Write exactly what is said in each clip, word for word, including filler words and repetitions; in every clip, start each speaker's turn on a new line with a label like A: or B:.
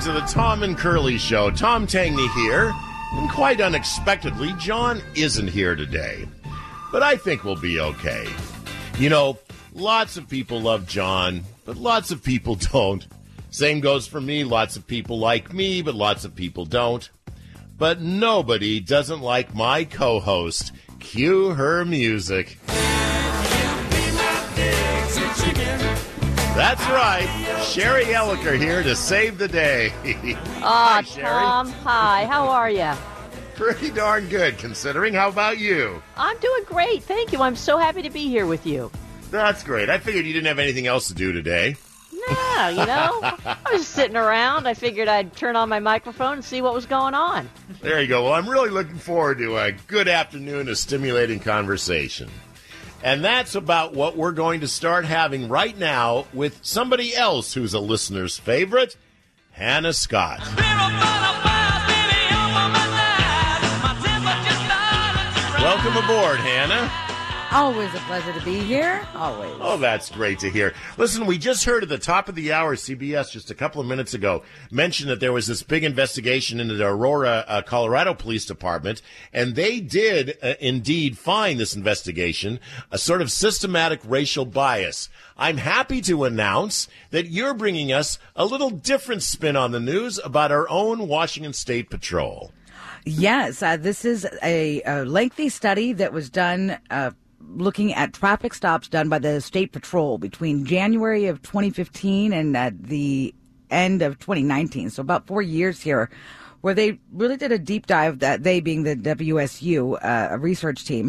A: to the Tom and Curly Show. Tom Tangney here, and quite unexpectedly, John isn't here today. But I think we'll be okay. You know, lots of people love John, but lots of people don't. Same goes for me. Lots of people like me, but lots of people don't. But nobody doesn't like my co-host. Cue her music. That's right. Sherry Elliker here to save the day.
B: Hi, oh, Tom. Hi. How are you?
A: Pretty darn good, considering. How about you?
B: I'm doing great. Thank you. I'm so happy to be here with you.
A: That's great. I figured you didn't have anything else to do today.
B: No, you know, I was just sitting around. I figured I'd turn on my microphone and see what was going on.
A: There you go. Well, I'm really looking forward to a good afternoon of stimulating conversation. And that's about what we're going to start having right now with somebody else who's a listener's favorite, Hannah Scott. Welcome aboard, Hannah.
C: Always a pleasure to be here. Always.
A: Oh, that's great to hear. Listen, we just heard at the top of the hour, C B S, just a couple of minutes ago, mentioned that there was this big investigation into the Aurora, uh, Colorado Police Department, and they did uh, indeed find this investigation a sort of systematic racial bias. I'm happy to announce that you're bringing us a little different spin on the news about our own Washington State Patrol.
C: Yes, uh, this is a, a lengthy study that was done uh, looking at traffic stops done by the State Patrol between January of twenty fifteen and at the end of twenty nineteen. So about four years here, where they really did a deep dive, that they being the W S U, uh, a research team,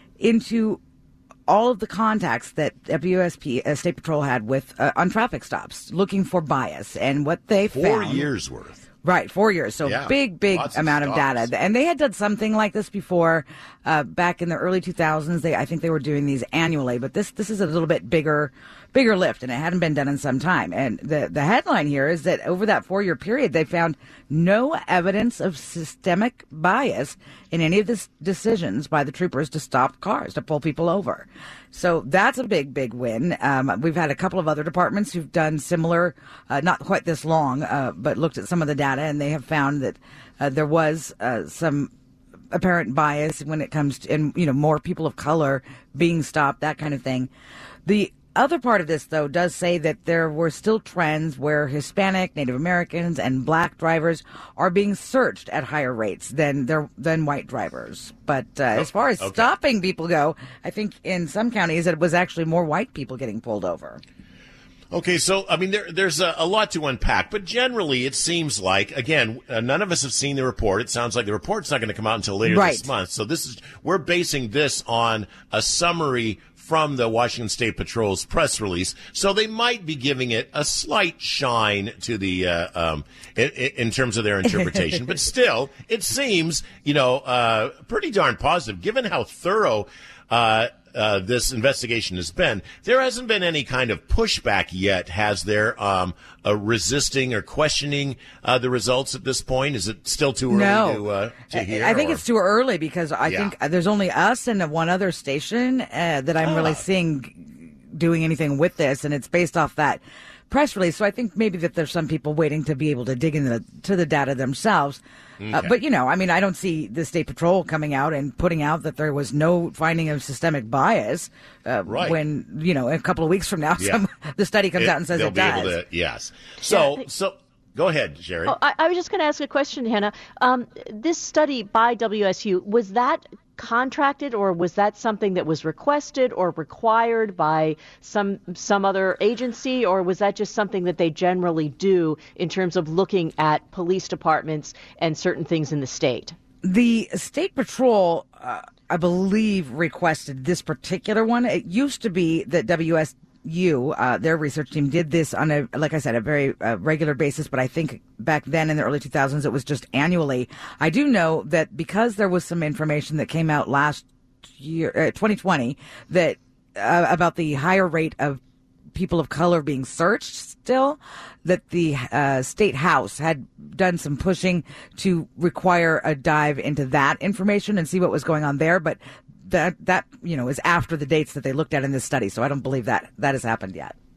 C: into all of the contacts that W S P, uh, State Patrol had with uh, on traffic stops, looking for bias. And what they
A: four
C: found...
A: Four years worth.
C: Right, four years. So
A: yeah,
C: big, big amount of, of data. And they had done something like this before, uh, back in the early two thousands. They, I think they were doing these annually, but this, this is a little bit bigger, bigger lift, and it hadn't been done in some time. And the, the headline here is that over that four year period, they found no evidence of systemic bias in any of the decisions by the troopers to stop cars, to pull people over. So that's a big, big win. Um, we've had a couple of other departments who've done similar, uh, not quite this long, uh, but looked at some of the data, and they have found that uh, there was uh, some apparent bias when it comes to, and you know, more people of color being stopped, that kind of thing. The other part of this, though, does say that there were still trends where Hispanic, Native Americans, and black drivers are being searched at higher rates than their than white drivers. But uh, oh, as far as okay. stopping people go, I think in some counties it was actually more white people getting pulled over.
A: Okay, so, I mean, there, there's a, a lot to unpack, but generally it seems like, again, uh, none of us have seen the report. It sounds like the report's not going to come out until later
C: right.
A: this month. So this is, we're basing this on a summary from the Washington State Patrol's press release. So they might be giving it a slight shine to the, uh, um, in, in terms of their interpretation. But still, it seems, you know, uh, pretty darn positive, given how thorough, uh, Uh, this investigation has been. There hasn't been any kind of pushback yet, has there, um, uh, resisting or questioning uh, the results at this point? Is it still too early
C: no.
A: to, uh, to hear?
C: I think
A: or?
C: it's too early because I
A: yeah.
C: think there's only us and one other station uh, that I'm
A: oh. really
C: seeing doing anything with this, and it's based off that press release. So I think maybe that there's some people waiting to be able to dig into the, to the data themselves. Okay. Uh, but, you know, I mean, I don't see the State Patrol coming out and putting out that there was no finding of systemic bias uh,
A: right.
C: when, you know, a couple of weeks from now,
A: yeah.
C: some, the study comes
A: it,
C: out and says
A: they'll
C: it
A: be
C: does.
A: Able to, yes. So,
B: yeah,
A: so go ahead, Sherry.
B: Oh, I, I was just going to ask a question, Hannah. Um, this study by W S U, was that contracted, or was that something that was requested or required by some some other agency, or was that just something that they generally do in terms of looking at police departments and certain things in the state?
C: The State Patrol, uh, I believe, requested this particular one. It used to be that W S U, uh, their research team, did this on a, like I said, a very uh, regular basis, but I think back then in the early two thousands it was just annually. I do know that because there was some information that came out last year, uh, twenty twenty, that uh, about the higher rate of people of color being searched still, that the uh, State House had done some pushing to require a dive into that information and see what was going on there, but that, that, you know, is after the dates that they looked at in this study. So I don't believe that that has happened yet.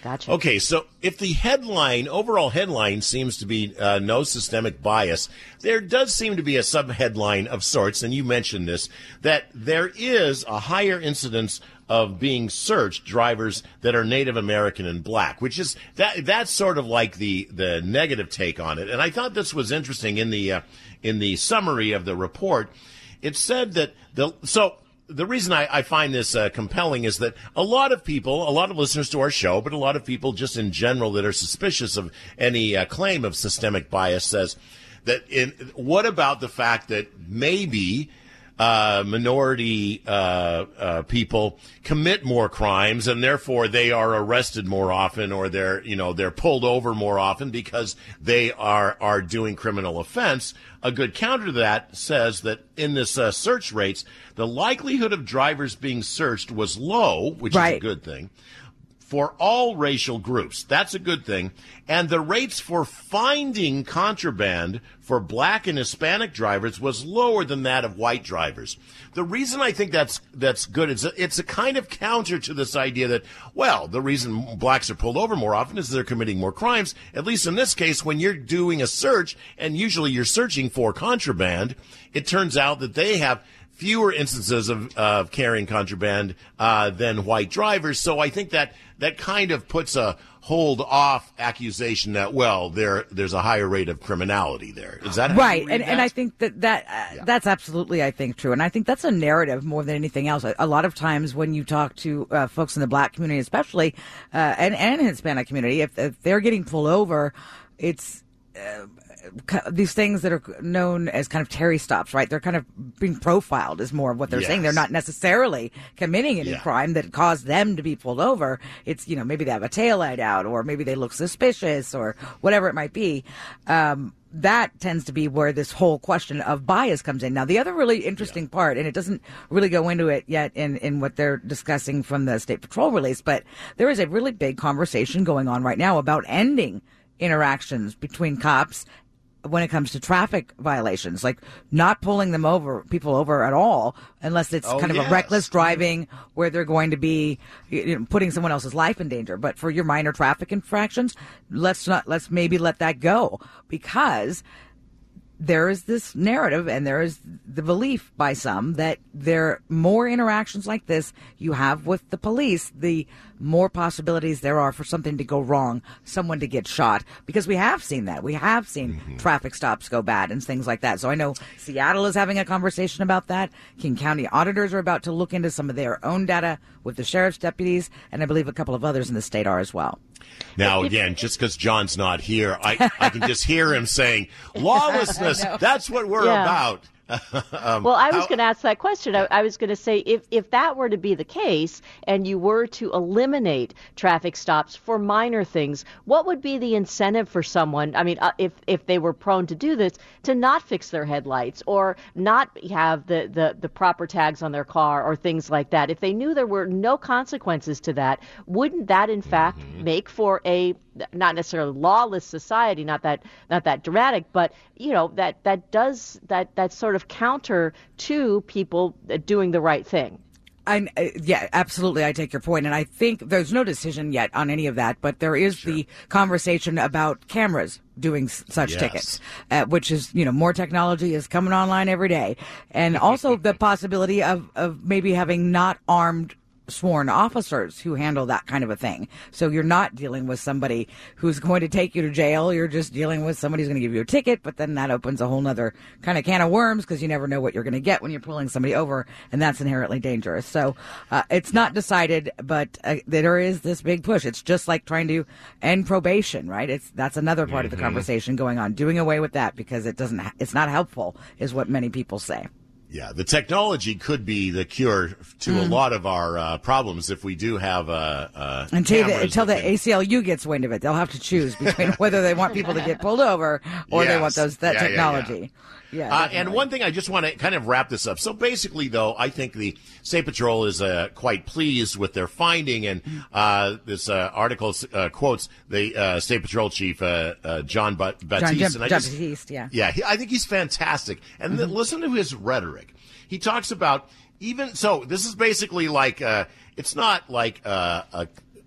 B: Gotcha.
A: Okay, so if the headline, overall headline seems to be uh, no systemic bias, there does seem to be a sub-headline of sorts, and you mentioned this, that there is a higher incidence of being searched drivers that are Native American and black, which is that that's sort of like the the negative take on it. And I thought this was interesting in the uh, in the summary of the report. It said that the so the reason I, I find this uh, compelling is that a lot of people, a lot of listeners to our show, but a lot of people just in general that are suspicious of any uh, claim of systemic bias says that in what about the fact that maybe Uh, minority uh, uh, people commit more crimes, and therefore they are arrested more often, or they're you know they're pulled over more often because they are are doing criminal offense. A good counter to that says that in this uh, search rates, the likelihood of drivers being searched was low, which
C: right.
A: is a good thing, for all racial groups. That's a good thing. And the rates for finding contraband for black and Hispanic drivers was lower than that of white drivers. The reason I think that's that's good is it's a kind of counter to this idea that, well, the reason blacks are pulled over more often is they're committing more crimes. At least in this case, when you're doing a search, and usually you're searching for contraband, it turns out that they have fewer instances of, of carrying contraband uh, than white drivers. So I think that that kind of puts a hold off accusation that, well, there there's a higher rate of criminality there. Is that how
C: right?
A: you read
C: And
A: that?
C: and I think that that uh,
A: Yeah.
C: that's absolutely, I think, true. And I think that's a narrative more than anything else. A, a lot of times when you talk to uh, folks in the black community, especially uh, and and Hispanic community, if, if they're getting pulled over, it's uh, these things that are known as kind of Terry stops, right? They're kind of being profiled is more of what they're
A: Yes.
C: saying. They're not necessarily committing any
A: Yeah.
C: crime that caused them to be pulled over. It's, you know, maybe they have a taillight out, or maybe they look suspicious, or whatever it might be. Um, that tends to be where this whole question of bias comes in. Now, the other really interesting yeah. part, and it doesn't really go into it yet in, in what they're discussing from the State Patrol release, but there is a really big conversation going on right now about ending interactions between cops when it comes to traffic violations, like not pulling them over, people over at all, unless it's
A: oh,
C: kind of
A: yes.
C: a reckless driving where they're going to be, you know, putting someone else's life in danger. But for your minor traffic infractions, let's not, let's maybe let that go, because there is this narrative and there is the belief by some that there more interactions like this you have with the police, the more possibilities there are for something to go wrong, someone to get shot, because we have seen that. We have seen mm-hmm. traffic stops go bad and things like that. So I know Seattle is having a conversation about that. King County auditors are about to look into some of their own data with the sheriff's deputies, and I believe a couple of others in the state are as well.
A: Now, again, just because John's not here, I, I can just hear him saying, lawlessness, that's what we're
B: yeah.
A: about. um,
B: well, I was
A: how-
B: going to ask that question. I, I was going to say, if, if that were to be the case and you were to eliminate traffic stops for minor things, what would be the incentive for someone, I mean, uh, if, if they were prone to do this, to not fix their headlights or not have the, the, the proper tags on their car or things like that? If they knew there were no consequences to that, wouldn't that, in fact, mm-hmm. make for a not necessarily lawless society, not that not that dramatic, but, you know, that, that does, that, that sort of counter to people doing the right thing?
C: I, uh, yeah, absolutely. I take your point. And I think there's no decision yet on any of that, but there is sure. the conversation about cameras doing s- such
A: yes.
C: tickets, uh, which is, you know, more technology is coming online every day. And also the possibility of, of maybe having not armed sworn officers who handle that kind of a thing. So you're not dealing with somebody who's going to take you to jail. You're just dealing with somebody who's going to give you a ticket, but then that opens a whole nother kind of can of worms, because you never know what you're going to get when you're pulling somebody over, and that's inherently dangerous. So uh, it's not decided, but uh, there is this big push. It's just like trying to end probation, right? It's that's another part mm-hmm. of the conversation going on, doing away with that because it doesn't, it's not helpful, is what many people say.
A: Yeah, the technology could be the cure to mm. a lot of our uh, problems if we do have uh, uh,
C: until the,
A: cameras
C: until the
A: can...
C: A C L U gets wind of it. They'll have to choose between whether they want people to get pulled over or
A: yes.
C: they want those that
A: yeah,
C: technology.
A: Yeah, yeah.
C: Yeah,
A: uh, and one thing I just want to kind of wrap this up. So basically, though, I think the State Patrol is uh, quite pleased with their finding, and uh, this uh, article uh, quotes the uh, State Patrol chief, uh, uh, John Bat- Batiste.
C: John,
A: and I
C: John
A: just,
C: Batiste, yeah.
A: Yeah, he, I think he's fantastic. And mm-hmm. then listen to his rhetoric. He talks about even, so this is basically like, uh, it's not like uh, a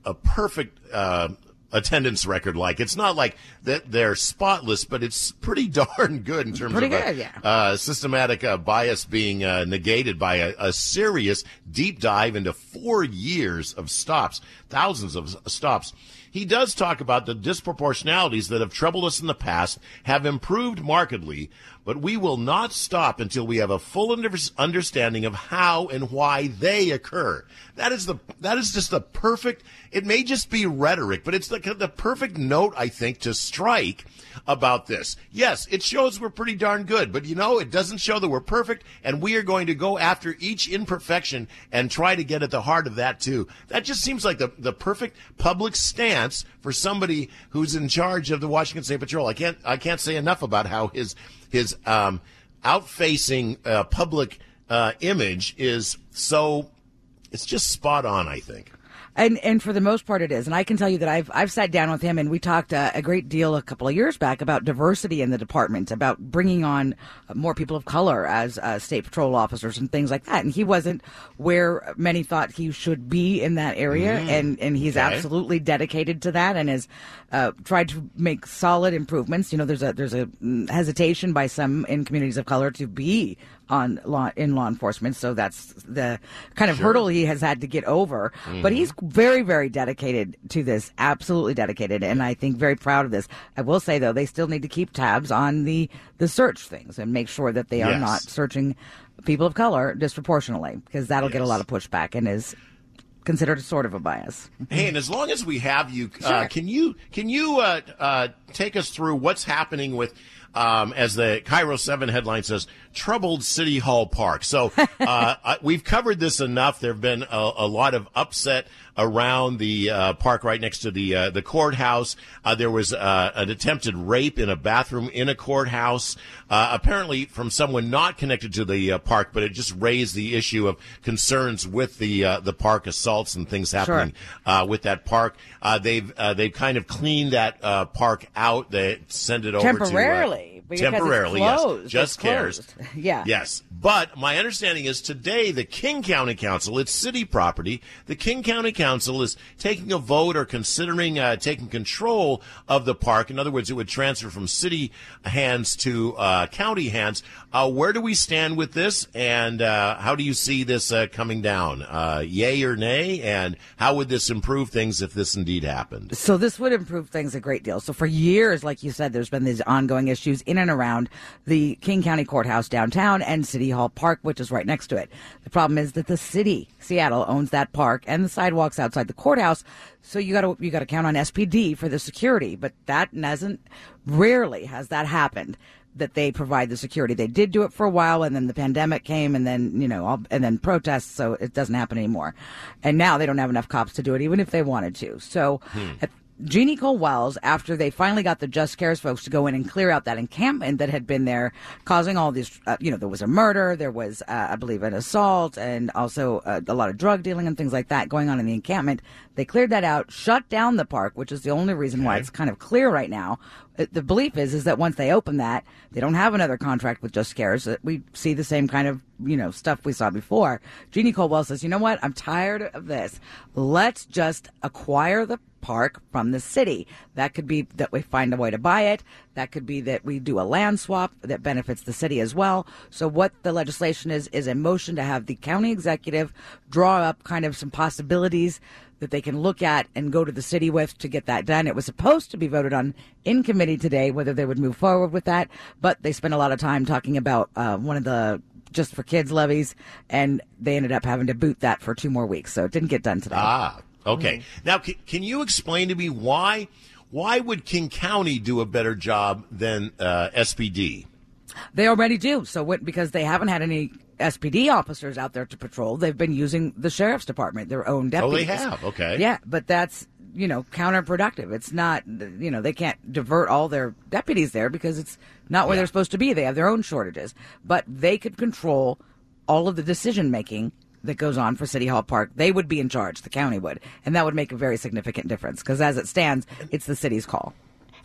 A: a perfect uh, attendance record. Like it's not like that they're spotless, but it's pretty darn good in terms
C: pretty
A: of
C: good,
A: a,
C: yeah.
A: uh, systematic uh, bias being uh, negated by a, a serious deep dive into four years of stops, thousands of stops. He does talk about the disproportionalities that have troubled us in the past have improved markedly, but we will not stop until we have a full under- understanding of how and why they occur. That is the that is just the perfect. It may just be rhetoric, but it's the the perfect note, I think, to strike about this. Yes, it shows we're pretty darn good, but you know, it doesn't show that we're perfect, and we are going to go after each imperfection and try to get at the heart of that too. That just seems like the the perfect public stance for somebody who's in charge of the Washington State Patrol. I can't I can't say enough about how his his um, out-facing uh, public uh, image is so. It's just spot on, I think.
C: And and for the most part, it is. And I can tell you that I've I've sat down with him and we talked uh, a great deal a couple of years back about diversity in the department, about bringing on more people of color as uh, state patrol officers and things like that. And he wasn't where many thought he should be in that area, mm, and and he's okay. absolutely dedicated to that and has uh, tried to make solid improvements. You know, there's a there's a hesitation by some in communities of color to be on law in law enforcement, so that's the kind of sure. hurdle he has had to get over. Mm-hmm. But he's very, very dedicated to this, absolutely dedicated, and I think very proud of this. I will say though, they still need to keep tabs on the the search things and make sure that they yes. are not searching people of color disproportionately, because that'll yes. get a lot of pushback and is considered sort of a bias.
A: Hey, and as long as we have you,
C: sure.
A: uh, can you can you uh, uh, take us through what's happening with? Um, as the Cairo seven headline says, troubled City Hall Park. So uh, we've covered this enough. There have been a, a lot of upset around the uh, park right next to the uh, the courthouse. Uh, there was uh, an attempted rape in a bathroom in a courthouse, uh, apparently from someone not connected to the uh, park, but it just raised the issue of concerns with the uh, the park assaults and things happening sure. uh, with that park. Uh, they've uh, they've kind of cleaned that uh, park out. They send it over
C: temporarily.
A: to uh,
C: Because
A: temporarily,
C: it's closed.
A: yes, just
C: it's
A: cares.
C: Closed. Yeah,
A: yes. But my understanding is today the King County Council, it's city property. The King County Council is taking a vote or considering uh, taking control of the park. In other words, it would transfer from city hands to uh, county hands. Uh, where do we stand with this, and uh, how do you see this uh, coming down? Uh, yay or nay? And how would this improve things if this indeed happened?
C: So this would improve things a great deal. So for years, like you said, there's been these ongoing issues in and around the King County Courthouse downtown and City Hall Park, which is right next to it. The problem is that the city, Seattle, owns that park and the sidewalks outside the courthouse. So you got to you got to count on S P D for the security, but that hasn't. Rarely has that happened, that they provide the security. They did do it for a while, and then the pandemic came, and then, you know, all, and then protests, so it doesn't happen anymore. And now they don't have enough cops to do it, even if they wanted to. So hmm. at Jeannie Cole Wells, after they finally got the Just Cares folks to go in and clear out that encampment that had been there, causing all these, uh, you know, there was a murder, there was, uh, I believe, an assault, and also uh, a lot of drug dealing and things like that going on in the encampment. They cleared that out, shut down the park, which is the only reason okay. why it's kind of clear right now. The belief is is that once they open that, they don't have another contract with Just Cares. That we see the same kind of, you know, stuff we saw before. Jeannie Cole Wells says, you know what? I'm tired of this. Let's just acquire the park from the city. That could be that we find a way to buy it. That could be that we do a land swap that benefits the city as well. So what the legislation is, is a motion to have the county executive draw up kind of some possibilities that they can look at and go to the city with to get that done. It was supposed to be voted on in committee today, whether they would move forward with that, but they spent a lot of time talking about uh, one of the Just for Kids levies, and they ended up having to boot that for two more weeks, so it didn't get done today.
A: Ah, okay. Mm-hmm. Now, can, can you explain to me why why would King County do a better job than uh, S P D?
C: They already do, so what, because they haven't had any S P D officers out there to patrol. They've been using the sheriff's department, their own deputies.
A: Oh, they have. Okay.
C: Yeah, but that's, you know, counterproductive. It's not, you know, they can't divert all their deputies there because it's not where yeah. they're supposed to be. They have their own shortages. But they could control all of the decision making that goes on for City Hall Park. They would be in charge, the county would. And that would make a very significant difference because as it stands, it's the city's call.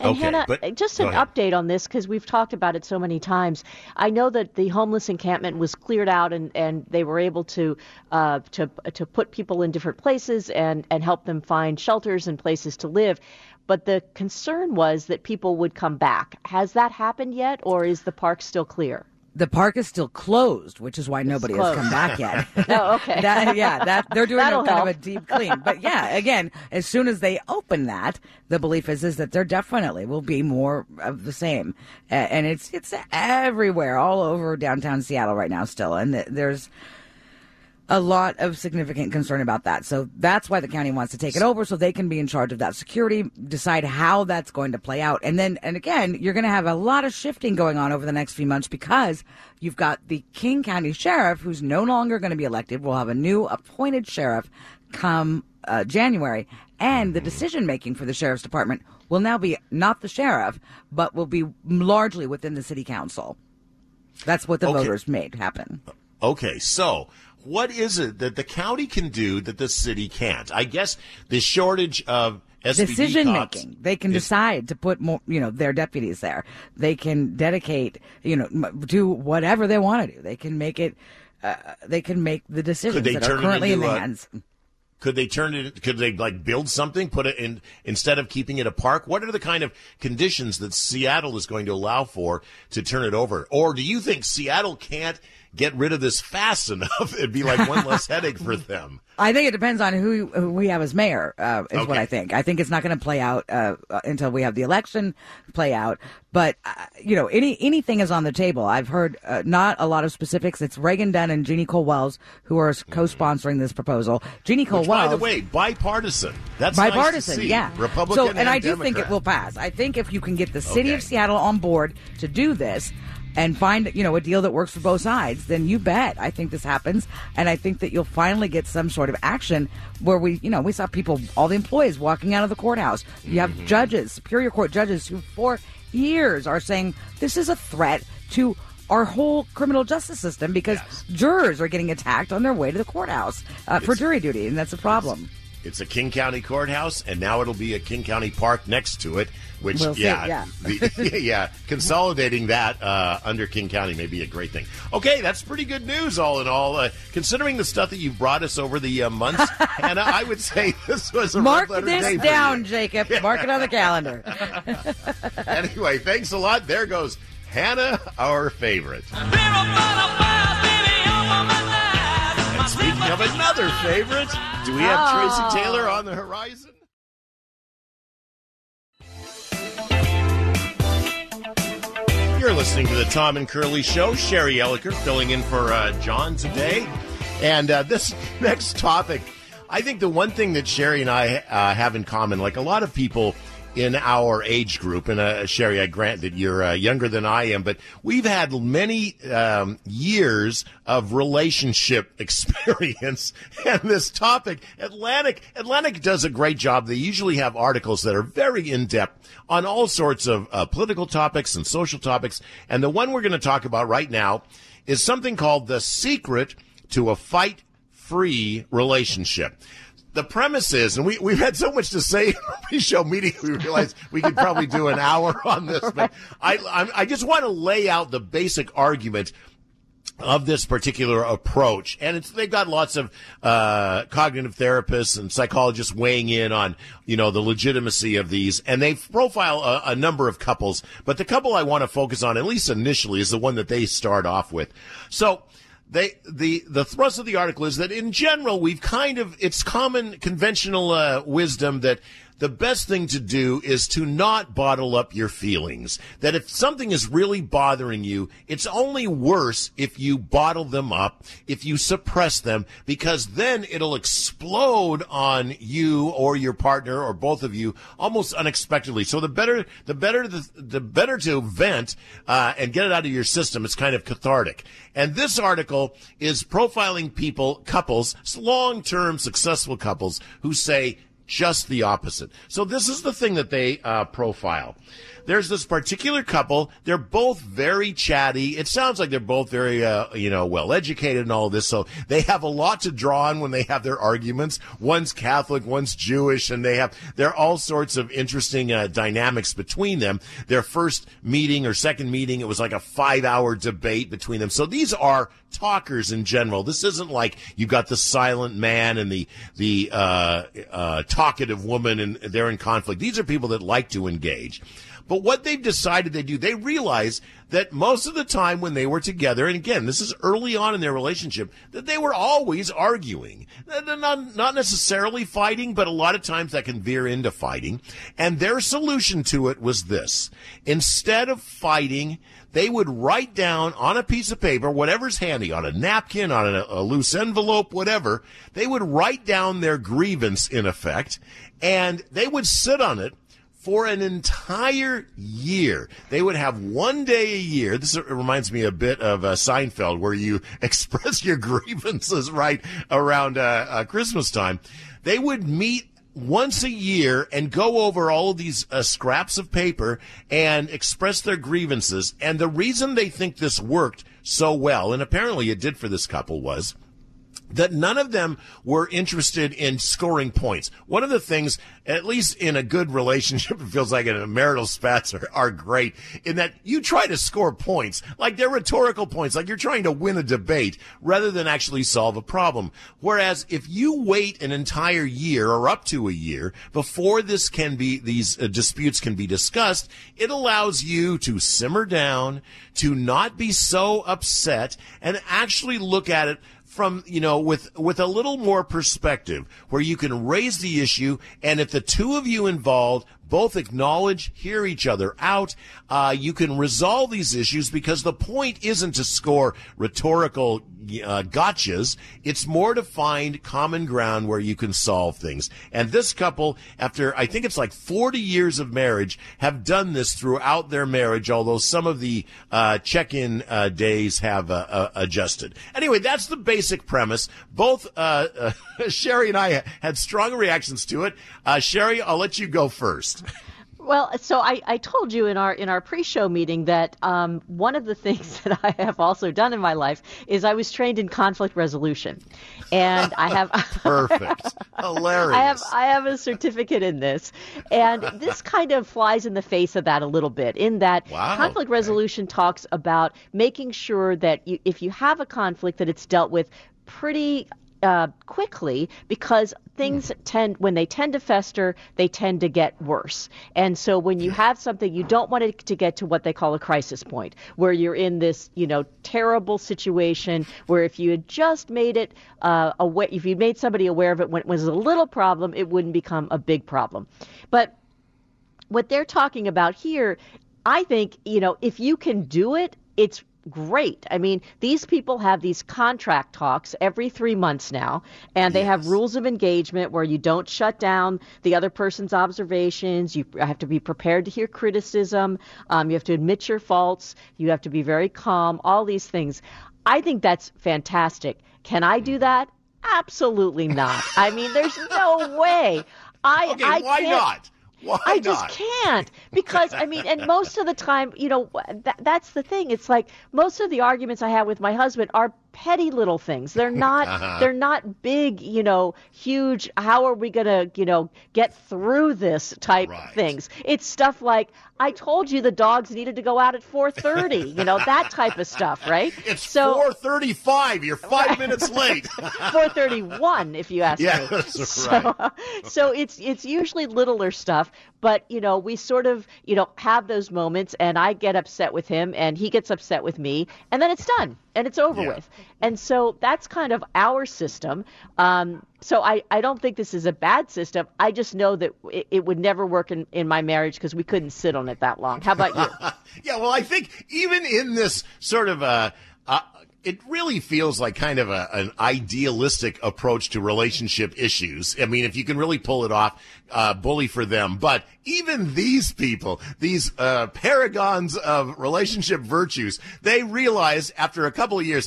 B: And
A: okay,
B: Hannah,
A: but,
B: just an update on this, because we've talked about it so many times. I know that the homeless encampment was cleared out, and, and they were able to uh, to to put people in different places and, and help them find shelters and places to live. But the concern was that people would come back. Has that happened yet, or is the park still clear?
C: The park is still closed, which is why nobody has come back yet.
B: Oh, okay.
C: that, yeah, that they're doing a, kind
B: help.
C: of a deep clean. But yeah, again, as soon as they open that, the belief is is that there definitely will be more of the same, uh, and it's it's everywhere, all over downtown Seattle right now still, and th- there's a lot of significant concern about that. So that's why the county wants to take it over, so they can be in charge of that security, decide how that's going to play out. And then, and again, you're going to have a lot of shifting going on over the next few months, because you've got the King County Sheriff, who's no longer going to be elected. We'll have a new appointed sheriff come uh, January. And the decision making for the sheriff's department will now be not the sheriff, but will be largely within the city council. That's what the
A: okay.
C: voters made happen.
A: Okay, so what is it that the county can do that the city can't? I guess the shortage of S P D
C: decision
A: cops
C: making. They can
A: is,
C: decide to put more, you know, their deputies there. They can dedicate, you know, do whatever they want to do. They can make it. Uh, they can make the decisions that are currently in the hands.
A: Could they turn it? Could they like build something? Put it in instead of keeping it a park? What are the kind of conditions that Seattle is going to allow for to turn it over? Or do you think Seattle can't get rid of this fast enough? It'd be like one less headache for them.
C: I think it depends on who, who we have as mayor, uh, is
A: okay.
C: what I think. I think it's not going to play out uh, until we have the election play out. But, uh, you know, any anything is on the table. I've heard uh, not a lot of specifics. It's Reagan Dunn and Jeannie Cole Wells who are co-sponsoring this proposal. Jeannie Cole
A: Which,
C: Wells.
A: by the way, bipartisan. That's
C: bipartisan,
A: nice to see.
C: yeah.
A: Republican
C: so, and,
A: and
C: I do
A: Democrat.
C: think it will pass. I think if you can get the city
A: okay.
C: of Seattle on board to do this, and find, you know, a deal that works for both sides, then you bet I think this happens. And I think that you'll finally get some sort of action where we, you know, we saw people, all the employees walking out of the courthouse. You have mm-hmm. judges, Superior Court judges who for years are saying this is a threat to our whole criminal justice system, because
A: yes.
C: jurors are getting attacked on their way to the courthouse uh, for jury duty, and that's a problem.
A: It's a King County courthouse, and now it'll be a King County park next to it, which,
C: we'll
A: yeah,
C: see, yeah.
A: the, yeah, consolidating that uh, under King County may be a great thing. Okay, that's pretty good news, all in all. Uh, considering the stuff that you've brought us over the uh, months, Hannah, I would say this was a
C: Mark
A: red letter
C: this
A: day for
C: down,
A: you.
C: Jacob. Mark it on the calendar.
A: Anyway, thanks a lot. There goes Hannah, our favorite. And speaking of another favorite, do we have
B: oh.
A: Tracy Taylor on the horizon? You're listening to the Tom and Curly Show. Sherry Elliker filling in for uh, John today. And uh, this next topic, I think the one thing that Sherry and I uh, have in common, like a lot of people in our age group, and uh, Sherry, I grant that you're uh, younger than I am, but we've had many um, years of relationship experience. And this topic, Atlantic, Atlantic does a great job. They usually have articles that are very in-depth on all sorts of uh, political topics and social topics. And the one we're going to talk about right now is something called The Secret to a Fight-Free Relationship. The premise is, and we, we've had so much to say in our pre-show meeting, we realized we could probably do an hour on this, but I, I, I just want to lay out the basic argument of this particular approach. And it's, they've got lots of uh, cognitive therapists and psychologists weighing in on, you know, the legitimacy of these. And they profile a, a number of couples, but the couple I want to focus on, at least initially, is the one that they start off with. So, They, the, the thrust of the article is that in general, we've kind of, it's common conventional uh, wisdom that the best thing to do is to not bottle up your feelings. That if something is really bothering you, it's only worse if you bottle them up, if you suppress them, because then it'll explode on you or your partner or both of you almost unexpectedly. So the better, the better, the, the better to vent uh, and get it out of your system. It's kind of cathartic. And this article is profiling people, couples, long-term successful couples who say, just the opposite. So this is the thing that they uh, profile. There's this particular couple. They're both very chatty. It sounds like they're both very, uh, you know, well educated and all this. So they have a lot to draw on when they have their arguments. One's Catholic, one's Jewish, and they have there are all sorts of interesting uh, dynamics between them. Their first meeting or second meeting, it was like a five-hour debate between them. So these are talkers in general. This isn't like you've got the silent man and the the uh, uh, talkative woman, and they're in conflict. These are people that like to engage. But what they've decided they do, they realize that most of the time when they were together, and again, this is early on in their relationship, that they were always arguing. Not, not necessarily fighting, but a lot of times that can veer into fighting. And their solution to it was this. Instead of fighting, they would write down on a piece of paper, whatever's handy, on a napkin, on a, a loose envelope, whatever, they would write down their grievance, in effect, and they would sit on it for an entire year. They would have one day a year. This reminds me a bit of uh, Seinfeld, where you express your grievances right around uh, uh, Christmas time. They would meet once a year and go over all of these uh, scraps of paper and express their grievances. And the reason they think this worked so well, and apparently it did for this couple, was that none of them were interested in scoring points. One of the things, at least in a good relationship, it feels like in a marital spats are, are great, in that you try to score points, like they're rhetorical points, like you're trying to win a debate rather than actually solve a problem. Whereas if you wait an entire year or up to a year before this can be, these uh, disputes can be discussed, it allows you to simmer down, to not be so upset, and actually look at it from, you know, with, with a little more perspective, where you can raise the issue, and if the two of you involved both acknowledge, hear each other out, uh, you can resolve these issues, because the point isn't to score rhetorical uh, gotchas. It's more to find common ground where you can solve things. And this couple, after I think it's like forty years of marriage, have done this throughout their marriage, although some of the uh, check-in uh, days have uh, uh, adjusted. Anyway, that's the basic premise. Both uh, uh, Sherry and I had strong reactions to it. Uh, Sherry, I'll let you go first.
B: Well, so I, I told you in our in our pre-show meeting that um, one of the things that I have also done in my life is I was trained in conflict resolution, and I have
A: perfect, hilarious.
B: I have I have a certificate in this, and this kind of flies in the face of that a little bit. In that,
A: wow,
B: conflict
A: okay.
B: resolution talks about making sure that you, if you have a conflict, that it's dealt with pretty Uh, quickly, because things tend, when they tend to fester, they tend to get worse. And so when you have something, you don't want it to get to what they call a crisis point, where you're in this, you know, terrible situation where if you had just made it, uh, aware, if you made somebody aware of it when it was a little problem, it wouldn't become a big problem. But what they're talking about here, I think, you know, if you can do it, it's great. I mean, these people have these contract talks every three months now, and they
A: yes.
B: have rules of engagement where you don't shut down the other person's observations. You have to be prepared to hear criticism. Um, you have to admit your faults. You have to be very calm, all these things. I think that's fantastic. Can I do that? Absolutely not. I mean, there's no way. I,
A: okay,
B: I
A: why
B: can't.
A: not? Why
B: I just
A: not?
B: can't, because, I mean, and most of the time, you know, that, that's the thing. It's like most of the arguments I have with my husband are petty little things. They're not,
A: uh-huh.
B: they're not big, you know, huge, how are we going to, you know, get through this type
A: right.
B: things. It's stuff like, I told you the dogs needed to go out at four thirty, you know, that type of stuff, right?
A: It's
B: so,
A: four thirty-five. You're five right. minutes late.
B: four thirty-one, if you ask
A: yeah,
B: me.
A: That's
B: so,
A: right.
B: so it's it's usually littler stuff, but, you know, we sort of, you know, have those moments, and I get upset with him, and he gets upset with me, and then it's done, and it's over
A: yeah.
B: with. And so that's kind of our system. Um, so I, I don't think this is a bad system. I just know that it, it would never work in, in my marriage because we couldn't sit on it that long. How about you?
A: yeah, well, I think even in this sort of uh, uh, it really feels like kind of a, an idealistic approach to relationship issues. I mean, if you can really pull it off, uh, bully for them. But even these people, these uh, paragons of relationship virtues, they realize after a couple of years,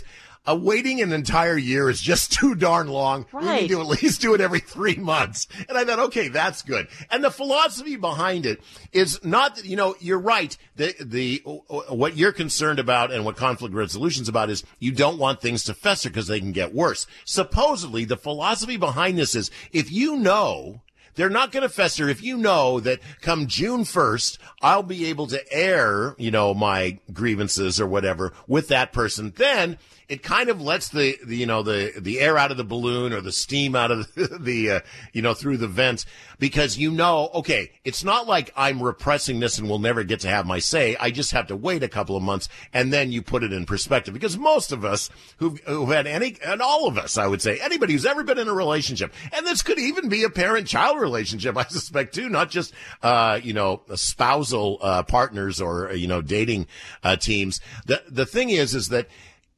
A: uh, waiting an entire year is just too darn long.
B: Right.
A: We need to at least do it every three months. And I thought, okay, that's good. And the philosophy behind it is not that, you know, you're right. The, the, what you're concerned about and what conflict resolution's about is you don't want things to fester because they can get worse. Supposedly, the philosophy behind this is if you know they're not going to fester, if you know that come June first, I'll be able to air, you know, my grievances or whatever with that person, then it kind of lets the, the you know, the, the air out of the balloon or the steam out of the, the uh, you know, through the vents, because you know, okay, it's not like I'm repressing this and will never get to have my say. I just have to wait a couple of months and then you put it in perspective, because most of us who've, who've had any, and all of us, I would say, anybody who's ever been in a relationship, and this could even be a parent-child relationship, I suspect too, not just, uh, you know, spousal, uh, partners or, you know, dating, uh, teams. The, the thing is, is that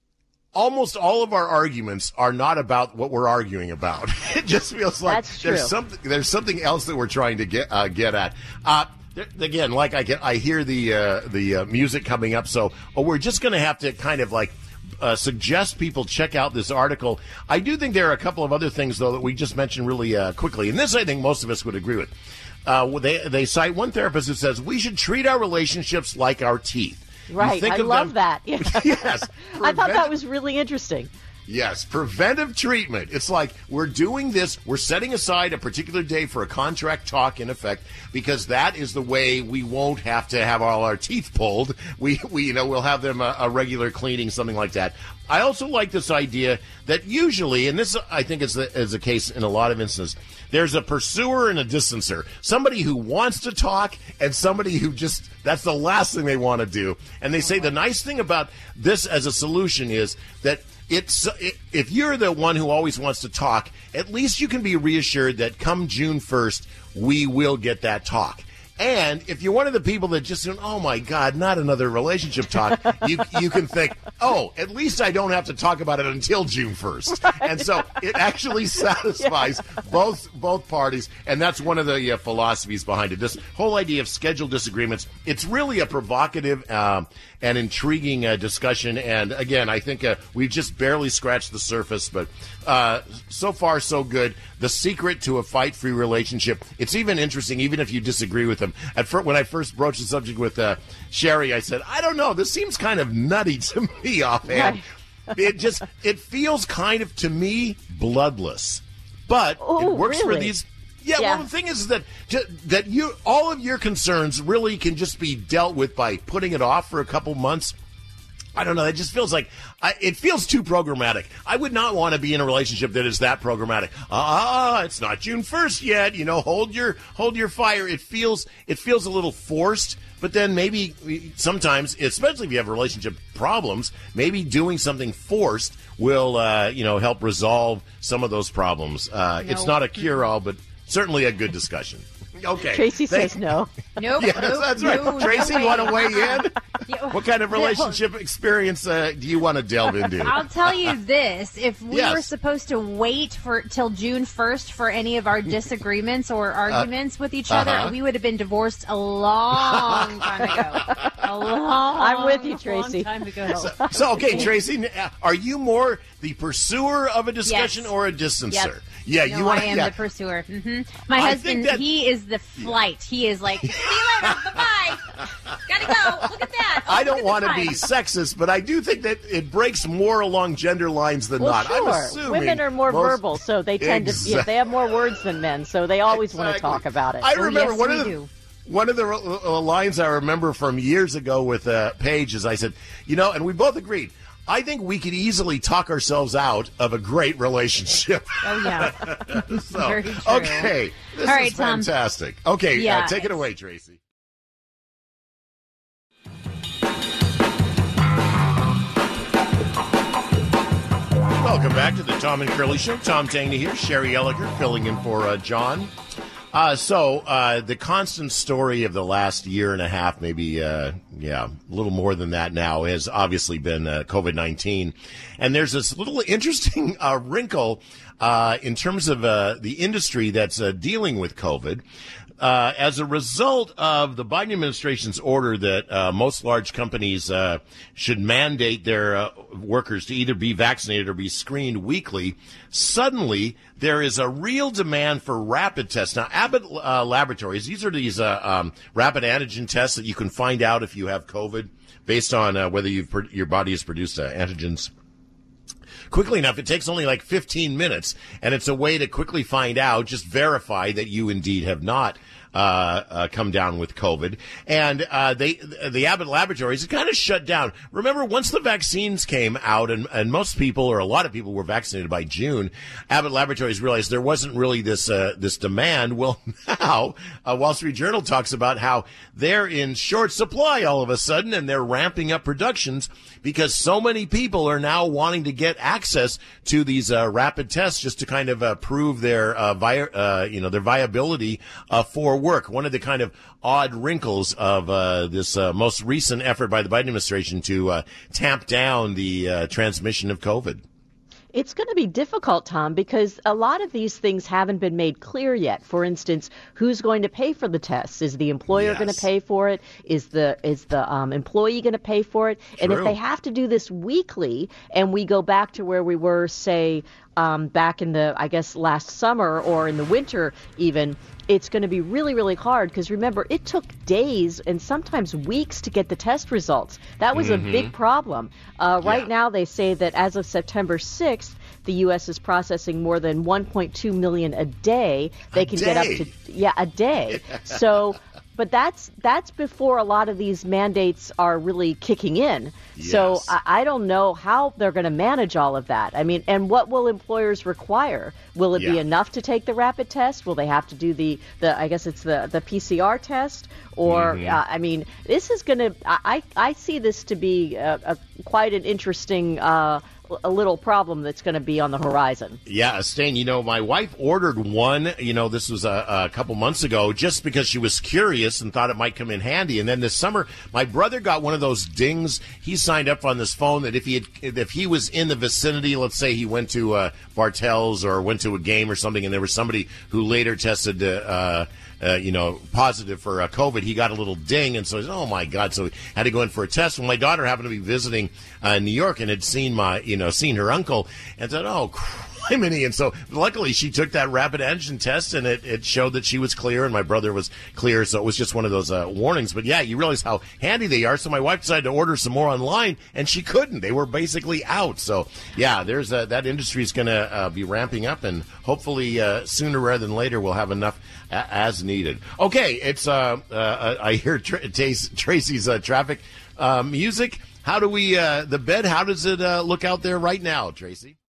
A: almost all of our arguments are not about what we're arguing about. It just feels like
B: That's true.
A: there's something there's something else that we're trying to get uh, get at. Uh, there, again, like I get, I hear the uh, the uh, music coming up, so oh, we're just going to have to kind of like uh, suggest people check out this article. I do think there are a couple of other things though that we just mentioned really uh, quickly, and this I think most of us would agree with. Uh, they they cite one therapist who says we should treat our relationships like our teeth.
B: Right. I love
A: them,
B: that. Yeah.
A: Yes.
B: I thought that was really interesting.
A: Yes, preventive treatment. It's like we're doing this, we're setting aside a particular day for a contract talk in effect, because that is the way we won't have to have all our teeth pulled. We, we you know, we'll have them a, a regular cleaning, something like that. I also like this idea that usually, and this I think is the, is the case in a lot of instances, there's a pursuer and a distancer. Somebody who wants to talk and somebody who just, that's the last thing they want to do. And they say the nice thing about this as a solution is that it's, if you're the one who always wants to talk, at least you can be reassured that come June first, we will get that talk. And if you're one of the people that just, oh my God, not another relationship talk, you you can think, oh, at least I don't have to talk about it until June first. Right. And so it actually satisfies yeah. both both parties, and that's one of the uh, philosophies behind it. This whole idea of scheduled disagreements, it's really a provocative um, and intriguing uh, discussion. And again, I think uh, we've just barely scratched the surface, but uh, so far so good. The secret to a fight-free relationship. It's even interesting, even if you disagree with them. At first, when I first broached the subject with uh, Sherry, I said, I don't know, this seems kind of nutty to me offhand. Right. It just, it feels kind of, to me, bloodless. But
B: oh,
A: it works
B: really?
A: for these. Yeah,
B: yeah,
A: well, the thing is that that you all of your concerns really can just be dealt with by putting it off for a couple months. I don't know. It just feels like I, it feels too programmatic. I would not want to be in a relationship that is that programmatic. Ah, it's not June first yet. You know, hold your hold your fire. It feels it feels a little forced. But then maybe sometimes, especially if you have relationship problems, maybe doing something forced will uh, you know help resolve some of those problems. Uh, no. It's not a cure-all, but certainly a good discussion. Okay.
B: Tracy
A: Thank-
B: says no.
D: Nope.
A: Yes,
D: nope,
A: that's right.
D: no,
A: Tracy,
D: no
A: want to weigh in? What kind of relationship experience uh, do you want to delve into?
D: I'll tell you this. If we
A: Yes.
D: were supposed to wait for till June first for any of our disagreements or arguments uh, with each other,
A: uh-huh.
D: we would have been divorced a long time ago. A long,
B: I'm with you, Tracy.
D: long time ago.
A: So, so, okay, Tracy, are you more the pursuer of a discussion
D: Yes.
A: or a distancer?
D: Yep.
A: Yeah,
D: no,
A: you want.
D: I am
A: yeah.
D: the pursuer. Mm-hmm. My
A: I
D: husband,
A: think that-
D: he is the flight. He is like, see you later, bye-bye. Gotta go. Look at that. Oh,
A: I
D: look
A: don't
D: at
A: want to
D: the
A: be
D: time.
A: sexist, but I do think that it breaks more along gender lines than
B: Well,
A: not.
B: sure.
A: I'm assuming
B: Women are more
A: most-
B: verbal, so they tend
A: Exactly.
B: to. Yeah, they have more words than men, so they always want to
A: Exactly.
B: talk about it.
A: I
D: Oh,
A: remember
D: yes,
A: one
D: we
A: of the
D: do.
A: one of the uh, lines I remember from years ago with uh, Paige is I said, you know, and we both agreed. I think we could easily talk ourselves out of a great relationship.
D: Oh, yeah.
A: So,
D: Very true.
A: okay, this
D: All right,
A: is
D: Tom.
A: fantastic. Okay,
D: Yeah,
A: uh, take it
D: it's-
A: away, Tracy. Welcome back to the Tom and Curly Show. Tom Tangney here, Sherry Elliger filling in for uh, John. Uh, so uh, the constant story of the last year and a half, maybe, uh, yeah, a little more than that now, has obviously been uh, COVID nineteen. And there's this little interesting uh, wrinkle uh, in terms of uh, the industry that's uh, dealing with COVID. Uh, as a result of the Biden administration's order that uh, most large companies uh, should mandate their uh, workers to either be vaccinated or be screened weekly, suddenly there is a real demand for rapid tests. Now, Abbott uh, Laboratories, these are these uh, um, rapid antigen tests that you can find out if you have COVID based on uh, whether you've pro- your body has produced uh, antigens quickly enough. It takes only like fifteen minutes, and it's a way to quickly find out, just verify that you indeed have not uh, uh come down with COVID. And uh they the Abbott Laboratories it kind of shut down. Remember, once the vaccines came out, and, and most people, or a lot of people, were vaccinated by June, Abbott Laboratories realized there wasn't really this uh, this demand. Well, now uh, Wall Street Journal talks about how they're in short supply all of a sudden, and they're ramping up productions because so many people are now wanting to get access to these uh, rapid tests just to kind of uh, prove their uh, vi- uh, you know their viability uh, for work. One of the kind of odd wrinkles of uh, this uh, most recent effort by the Biden administration to uh, tamp down the uh, transmission of COVID.
B: It's going to be difficult, Tom, because a lot of these things haven't been made clear yet. For instance, who's going to pay for the tests? Is the employer
A: Yes.
B: going to pay for it? Is the is the um, employee going to pay for it? And if
A: True.
B: they have to do this weekly, and we go back to where we were, say, um, back in the, I guess, last summer or in the winter even, it's going to be really, really hard because, remember, it took days and sometimes weeks to get the test results. That was
A: Mm-hmm.
B: a big problem. Uh, right
A: Yeah.
B: now, they say that as of September sixth, the U S is processing more than one point two million a day. They
A: A
B: can get up
A: day?
B: to, yeah, a day. So, but that's that's before a lot of these mandates are really kicking in. So
A: Yes.
B: I, I don't know how they're going to manage all of that. I mean, and what will employers require? Will it be
A: Yeah.
B: enough to take the rapid test? Will they have to do the, the I guess it's the, the P C R test? Or,
A: Mm-hmm.
B: uh, I mean, this is going to, I, I see this to be a, a, quite an interesting uh, a little problem that's going to be on the horizon.
A: Yeah, Stain, you know, my wife ordered one, you know, this was a, a couple months ago, just because she was curious and thought it might come in handy. And then this summer, my brother got one of those dings. He signed up on this phone that if he had, if he was in the vicinity, let's say he went to uh, Bartell's or went to a game or something, and there was somebody who later tested, uh, uh, you know, positive for uh, COVID, he got a little ding, and so he said, oh my God, so he had to go in for a test. Well, my daughter happened to be visiting uh, New York and had seen my, you know, seen her uncle, and said, oh, criminy. And so luckily she took that rapid antigen test, and it, it showed that she was clear and my brother was clear, so it was just one of those uh, warnings. But yeah, you realize how handy they are. So my wife decided to order some more online, and she couldn't. They were basically out. So yeah, there's a, that industry is going to uh, be ramping up, and hopefully uh, sooner rather than later we'll have enough a- as needed. Okay, it's uh, uh, I hear Tr- Tracy's uh, traffic uh, music. How do we uh, the bed? How does it uh, look out there right now, Tracy?